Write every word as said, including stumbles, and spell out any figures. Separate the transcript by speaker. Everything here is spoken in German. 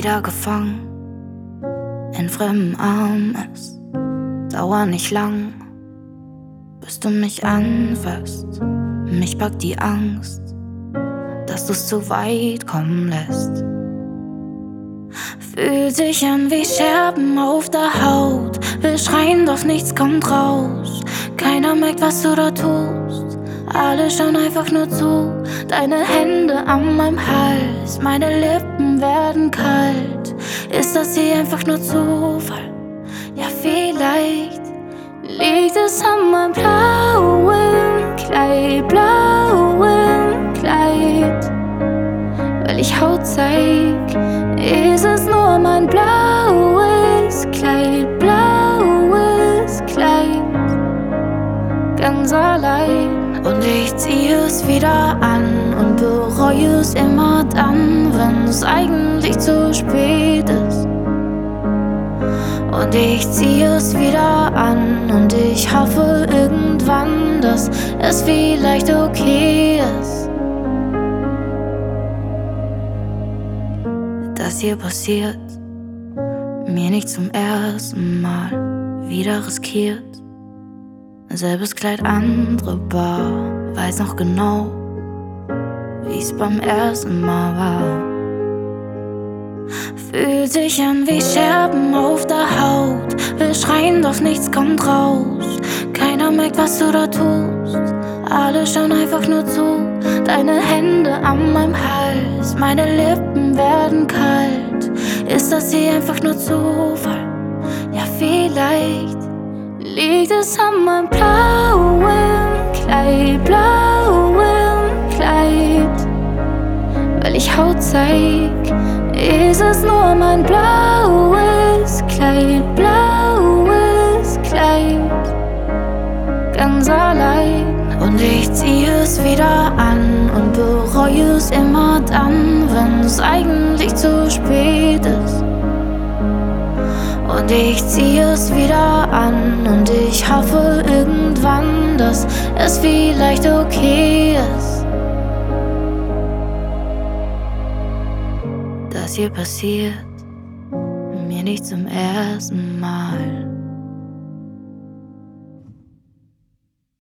Speaker 1: wieder gefangen in fremden Armen. Es dauert nicht lang, bis du mich anfasst. Mich packt die Angst, dass du's zu weit kommen lässt. Fühlt sich an wie Scherben auf der Haut. Will schreien, doch nichts kommt raus. Keiner merkt, was du da tust. Alle schauen einfach nur zu. Deine Hände an meinem Hals, meine Lippen werden kalt. Ist das hier einfach nur Zufall? Ja, vielleicht liegt es an meinem blauen Kleid, blauen Kleid. Weil ich Haut zeig, ist es nur mein blaues Kleid, blaues Kleid. Ganz allein. Und ich zieh es wieder an und bereue es immer dann, wenn es eigentlich zu spät ist. Und ich zieh es wieder an und ich hoffe irgendwann, dass es vielleicht okay ist. Das hier passiert mir nicht zum ersten Mal, wieder riskiert. Selbes Kleid, andere Bar, weiß noch genau, wie's beim ersten Mal war. Fühlt sich an wie Scherben auf der Haut. Will schreien, doch nichts kommt raus. Keiner merkt, was du da tust. Alle schauen einfach nur zu. Deine Hände an meinem Hals, meine Lippen werden kalt. Ist das hier einfach nur Zufall? Ja, vielleicht liegt es an meinem blauen Kleid, blauen Kleid. Weil ich Haut zeig, ist es nur mein blaues Kleid, blaues Kleid. Ganz allein. Und ich zieh es wieder an und bereue es immer dann, wenn es eigentlich zu spät ist. Und ich zieh es wieder an und ich hoffe irgendwann, dass es vielleicht okay ist. Das hier passiert mir nicht zum ersten Mal.